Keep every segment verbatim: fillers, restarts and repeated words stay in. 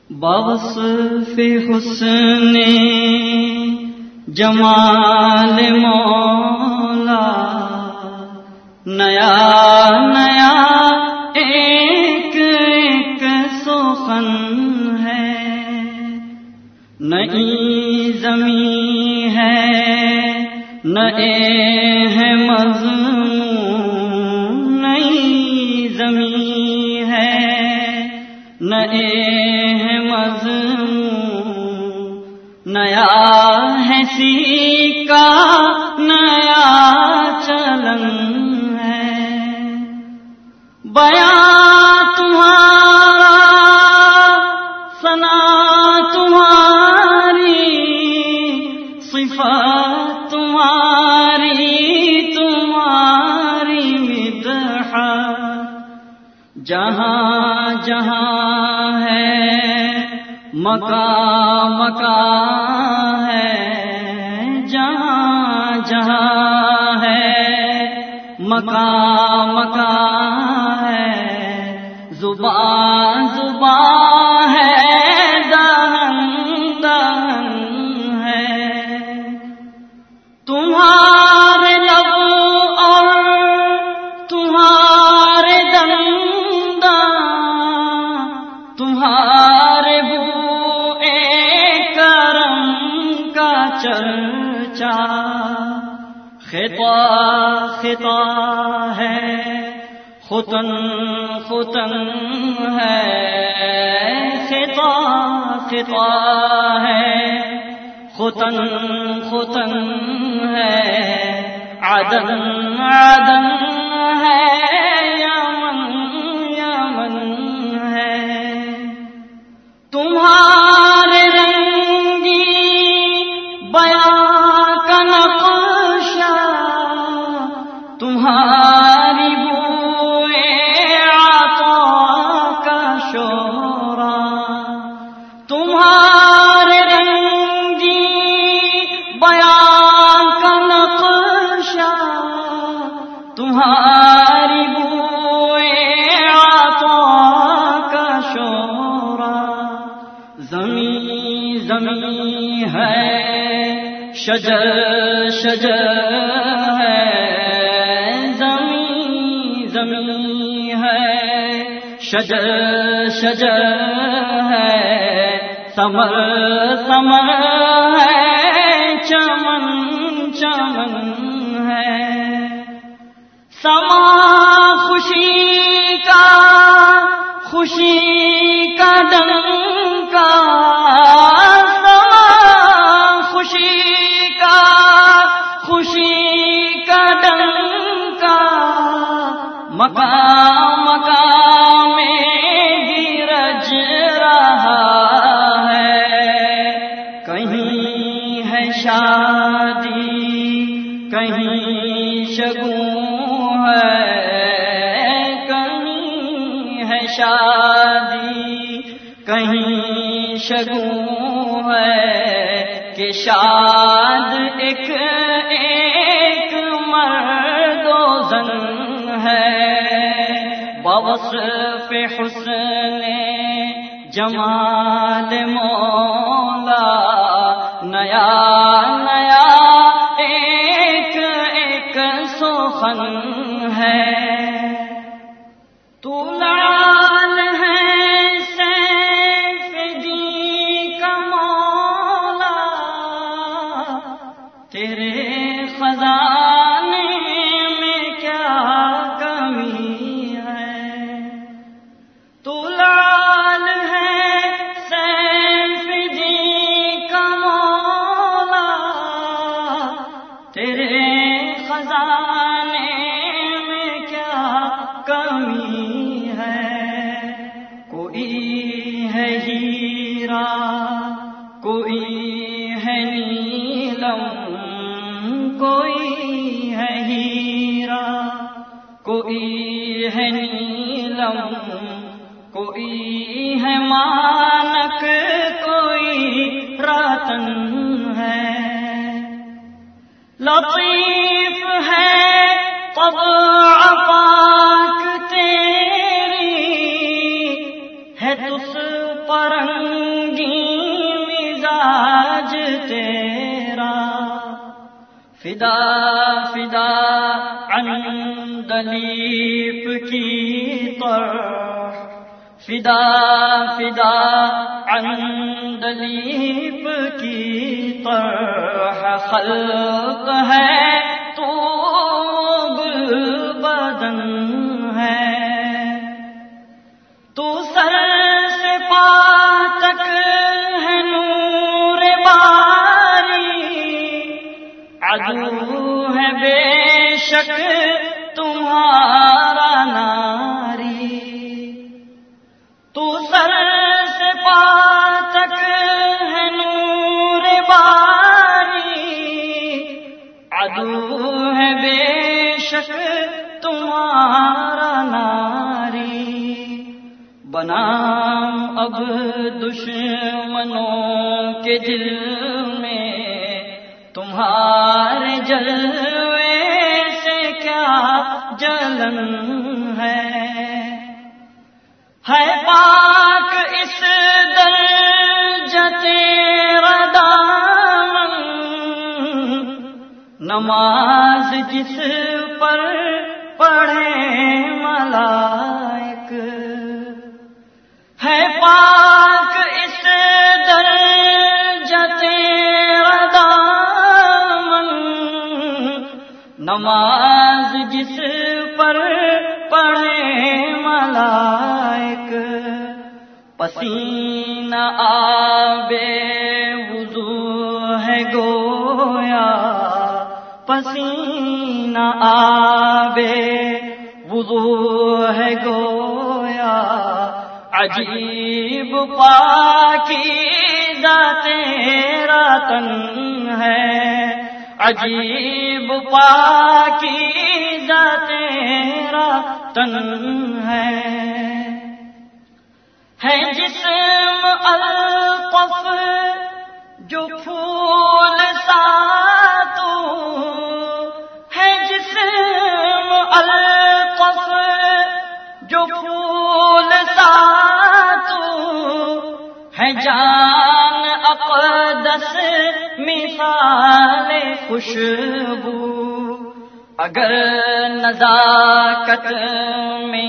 بوصف حسن جمال مولا نیا نیا ایک ایک سخن ہے، نئی زمین ہے نئے ہے مضمون، نئی زمین ہے نئے ہے مضمون، نیا ہے سیکا نیا چلن ہے، بیان تمہارا ثنا تمہاری، صفات تمہاری تمہاری مدحت، جہاں جہاں ہے مکان مکان ہے، جہاں جہاں ہے مکان مکان ہے، زبان زبان ہے، دہن دہن ہے، تمہارے لب اور تمہارے دنداں، تمہارے بوئے کرم کا چرچا، خطا خطا ہے ختن ختن ہے، خطا خطا ہے ختن ختن ہے، عدن عدن ہے، یمن یمن ہے، تمہارے رنگی بیان کا نقشہ، تمہاری بوئے عطا کا شورا، تمہارے رنگی بیان کا نقشہ، تمہاری بوئے عطا کا شورا، زمین زمین ہے شجر شجر ہے، زمین زمین ہے شجر شجر ہے، ثمر ثمر ہے، چمن چمن ہے، سما خوشی کا خوشی کا ڈنکا، سما خوشی کا خوشی کا ڈنکا، مقام مقام میں گرج رہا ہے، کہیں ہے شادی کہیں شگون ہے، کہیں ہے شادی کہیں شگون ہے، کہ شاد ایک ایک مرد و زن ہے، بوصف حسن جمال مولا نیا نیا ایک ایک سخن ہے، تو لعل ہے سیف دی کا مولا، تیرے خزانے میں کیا کمی ہے، تو لعل ہے سیف دی کا مولا، تیرے خزانے میں کیا کمی ہے، کوئی ہے ہیرا کوئی ہے نیلم، کوئی ہے ہیرا کوئی ہے نیلم، کوئی ہے مانک کوئی رتن ہے، لطیف ہے طبع پاک تیری ہے تس پرنگی مزاج تیرا، فدا فدا عندلیب کی طرح، فدا فدا عندلیب کی طرح خلق ہے تو گلبدن ہے، تو سر سے پا تک ہے نور باری، عدو ہے بے شک تمہارا ناری، تو سر سے پا تک ہے نور باری، عدو ہے بے شک تمہارا ناری، بنام اب دشمنوں کے دل میں تمہارے جلوے سے کیا جلن ہے، ہے پاک اس درجہ تیرا دامن، نماز جس پر پڑھے ملائک، ہے پاک اس درجہ تیرا دامن، نماز جس پر پڑھے ملائک، پسینہ آبے وضو ہے گویا، پسینہ آبے وضو ہے گویا، عجیب پاکیزہ تیرا تن ہے، عجیب پاکیزہ تیرا تن ہے، ہے جسم الطف جو پھول سا تو، ہے جسم الطف جو پھول سا تو، ہے جان اقدس مثال خوشبو، اگر نزاکت میں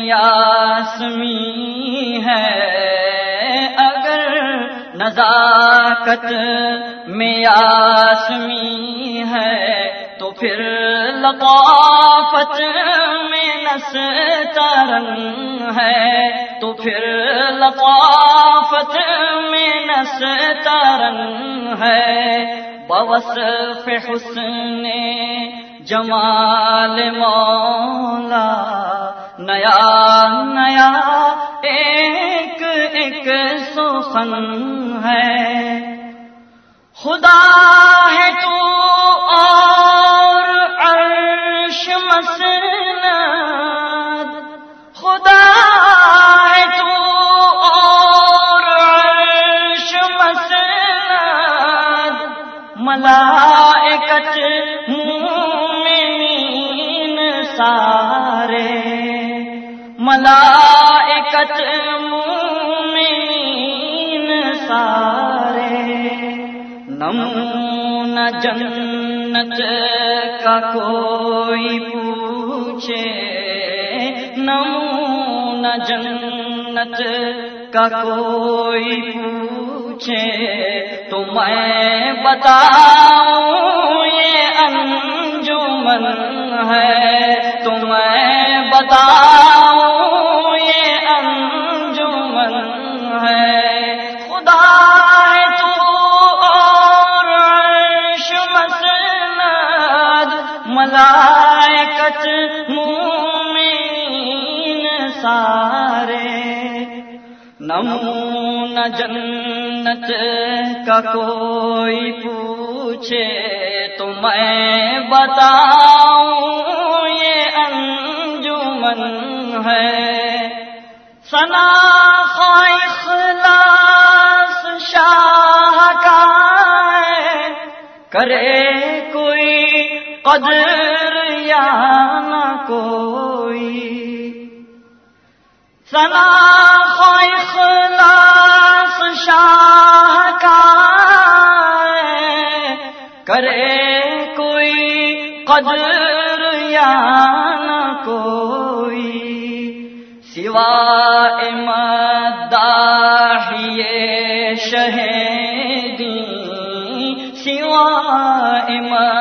یاسمین ہے، اگر نزاکت میں یاسمین ہے، تو پھر لطافت میں نسترن ہے، تو پھر لطافت میں نسترن ہے، بوصف حسن جمال مولا، نیا نیا ایک ایک سخن ہے، خدا ہے تو اور عرش مسند، خدا ہے تو اور عرش مسند، ملائکت مومنین سارے، ملائکت مومنین سارے، نمونہ جنت کا کوئی پوچھے، نمونہ جنت کا کوئی پوچھے، تو میں بتاؤں یہ انجمن ہے، تو میں بتاؤں یہ انجمن ہے، خدا ہے تو اور عرش مسند، ملائکت مومنین سارے، نمونہ جنت کا کوئی پوچھے، تو میں بتاؤں یہ انجمن ہے، ثنا خواہ اخلاص شاہ کا ہے، کرے کوئی قدر یا نہ کوئی، ثنا خواہ اخلاص قدر یا نہ کوئی سوائے مداحیے شہیدی، سوائے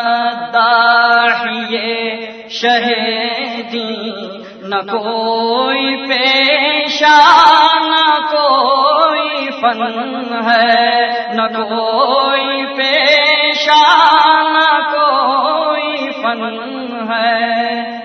مداحیے شہیدی، نہ کوئی پیشہ نہ کوئی فن ہے، نہ کوئی پیشہ نہ کوئی فن ہے۔